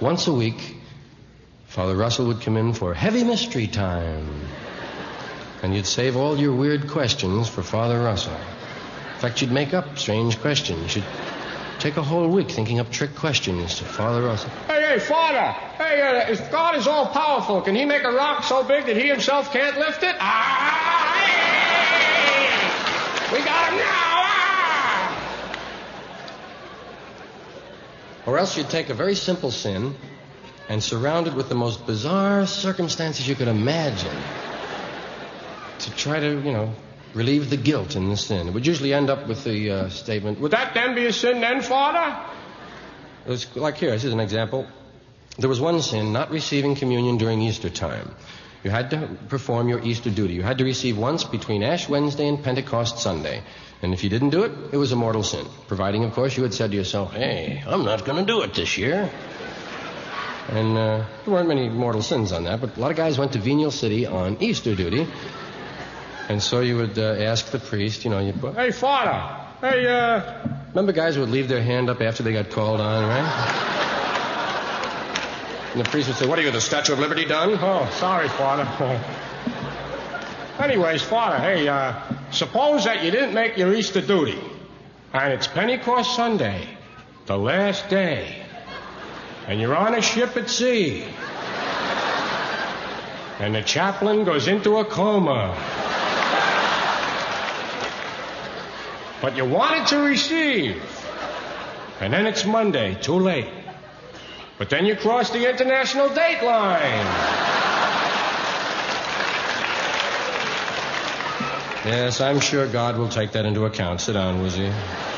once a week, Father Russell would come in for heavy mystery time. And you'd save all your weird questions for Father Russell. In fact, you'd make up strange questions. You'd take a whole week thinking up trick questions to Father Russell. Hey, Father. Hey, if God is all-powerful, can he make a rock so big that he himself can't lift it? We got him now! Or else you'd take a very simple sin and surround it with the most bizarre circumstances you could imagine to try to, relieve the guilt in the sin. It would usually end up with the statement, would that then be a sin then, Father? It was like here, this is an example. There was one sin, not receiving communion during Easter time. You had to perform your Easter duty. You had to receive once between Ash Wednesday and Pentecost Sunday. And if you didn't do it, it was a mortal sin. Providing, of course, you had said to yourself, hey, I'm not going to do it this year. And there weren't many mortal sins on that, but a lot of guys went to Venial City on Easter duty. And so you would ask the priest, hey, Father, Remember guys would leave their hand up after they got called on, right? And the priest would say, what are you, the Statue of Liberty done? Oh, sorry, Father. Anyways, Father, hey, suppose that you didn't make your Easter duty, and it's Pentecost Sunday, the last day, and you're on a ship at sea, and the chaplain goes into a coma. But you wanted to receive, and then it's Monday, too late. But then you cross the international date line. Yes, I'm sure God will take that into account. Sit down, Woozy.